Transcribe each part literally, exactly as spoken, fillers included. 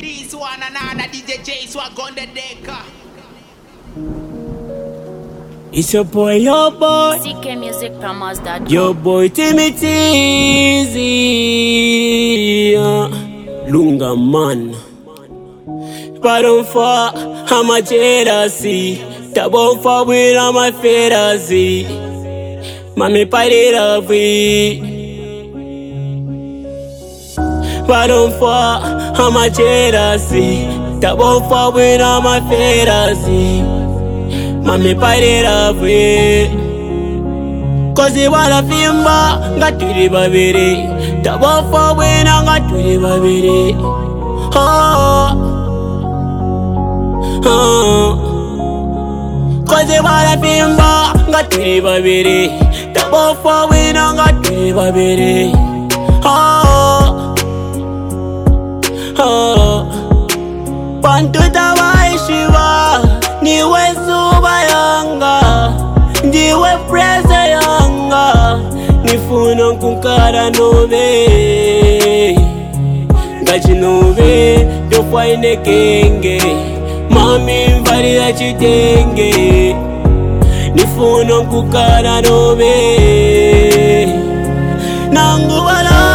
This one another D J J Swag on the deck. It's your boy, your boy. C K Music Promos dot com. Your boy Timothy. uh, Lunga man. Pardon for I'm a jealousy. Tabon for when I'm a fantasy. Mami pare love it. Pardon for I'm a jealousy. Tabon for when I'm a fantasy. Mami pare love it. Cause you wanna fimba, got to the babere. Tabon for when I got to the babere. Oh, oh. Cause you wanna fimba, got to the babere. Tabon for when I got to the babere. Oh, oh. Pantu tawa ishiwa, niwe suba yanga, niwe presa yanga, nifuno kunkara nove, gachi nove, dofwa ine kenge, mami mvari da chitenge, nifuno kunkara nove, nangu wala.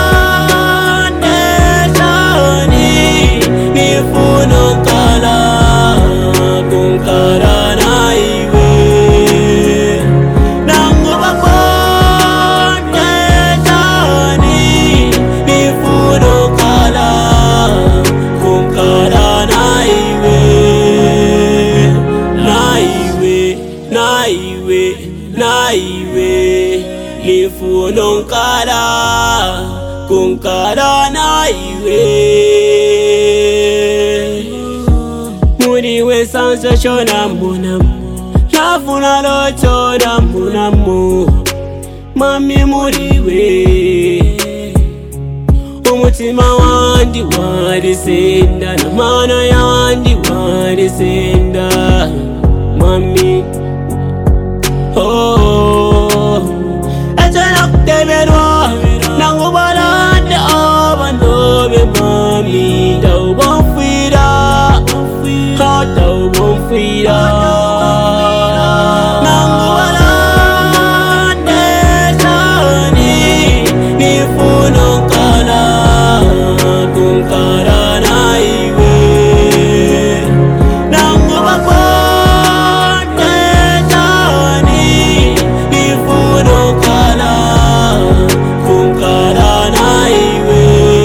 Nifuno kala kunkara na iwe nangu bakonde jani. Nifuno kala kunkara na iwe na iwe na iwe na iwe. Nifuno kala kunkara na iwe. Muriwe sansa shona munamu, lafuna loto da munamu. Mami muriwe, umutima wandi wari senda, na mana yandi wari senda. Mami, oh, echana kuteberwa, nangu balande abanobe mami. Taubo fira, taubo fira. Nangu balande shani, nifuno kala kunkara na iwe. Nangu bakonde shani, nifuno kala kunkara na iwe.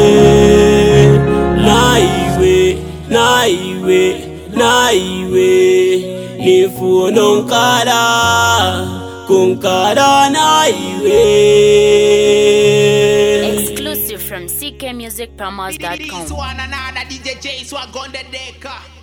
Na iwe, na iwe, na iwe. Nifuno nkara kunkara na iwe. Exclusive from C K Music Promos dot com. This one another D J J Swag on the deck.